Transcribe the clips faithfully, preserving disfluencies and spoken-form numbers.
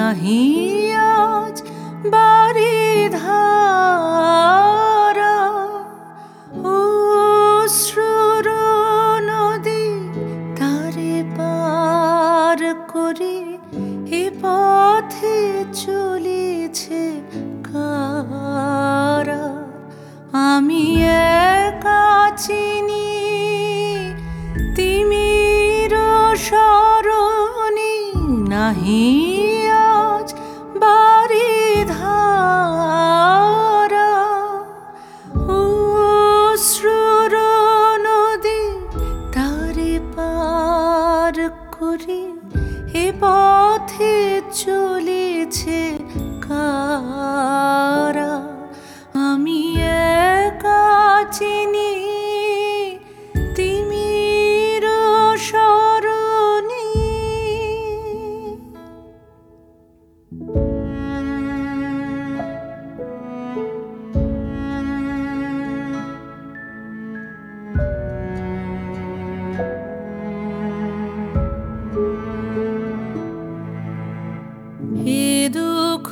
নাহি আজ বারিধারা অশ্রুর নদী তারে পার করে এ পথে চলেছে কারা। আমি একা চিনি তিমির সরণি নাহি আজ বারিধারা অশ্রুর নদী তারে পার করে এ পথে চলেছে কারা। আমি একা চিনি তিমির সরণি। এ দুঃখ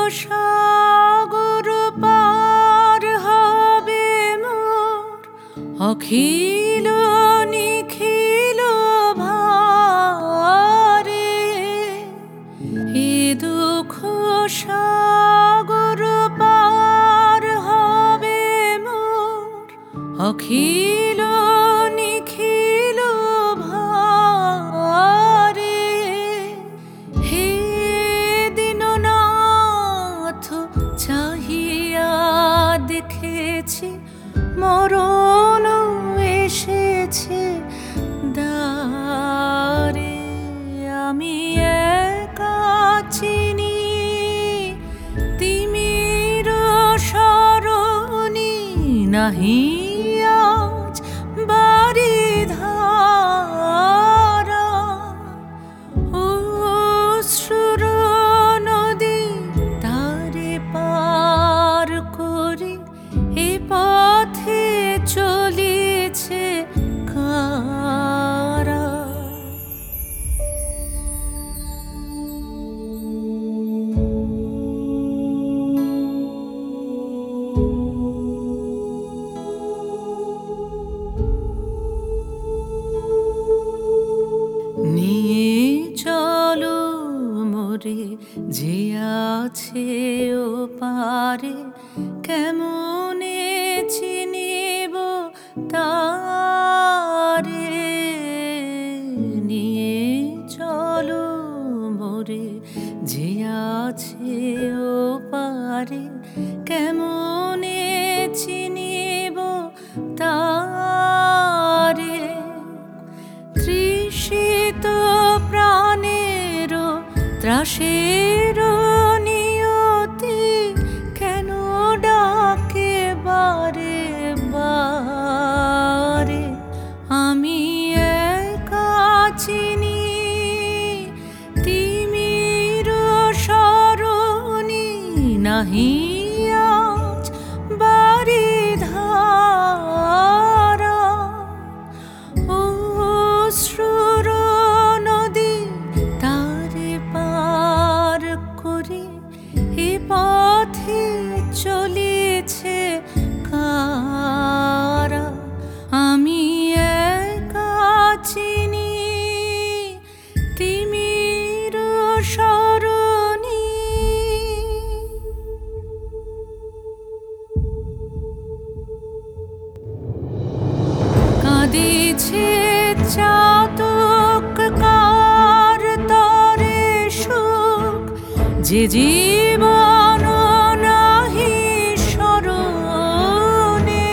সাগর পার হবে মোর অখিল নিখিল ভারে। এ দুঃখ সাগর পার হবে মোর অখিল নিখিল ভারে। হে দীননাথ চাহিয়া দেখেছি মরণ এসেছে দ্বারে। আমি একা চিনি তিমির সরণি নাহি আজ বারিধারা অশ্রুর নদী তারে পার করে এ পথে চলেছে কারা। নিয়ে চলো মোরে যে আছে ও পারে কেমনে চিনিব তারে। নিয়ে চলো মোরে যে আছে ও পারে কেমনে চিনিব তারে। তৃষিত প্রাণের ত্রাসের নিয়তি কেন ডাকে বারে বারে। আমি একা চিনি তিমির সরণি নাহি আজ বারিধারা অশ্রুর নদী তারে পার করে এ পথে চলেছে কারা। আমি একা চিনি তিমির সরণি। কাঁদিছে চাতক কার তরে সুখ যে জীবন নাহি স্মরণে।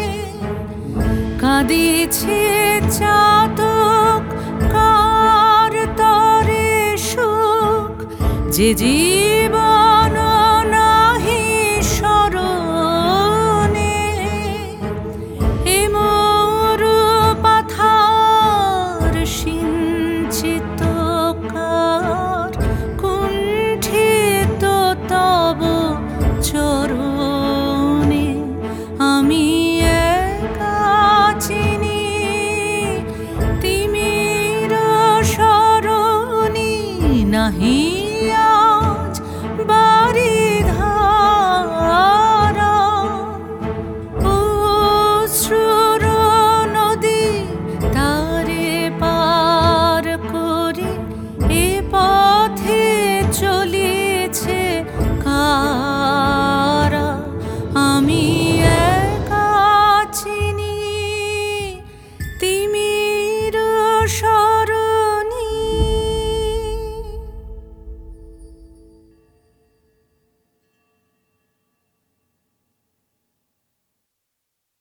কাঁদিছে চাতক কার তরে সুখ যে জীবন নাহি স্মরণে। এ মোর পাথার সিঞ্চিত কার কুণ্ঠিত তব চরণে। আমি একা চিনি তিমির সরণি নাহি আমি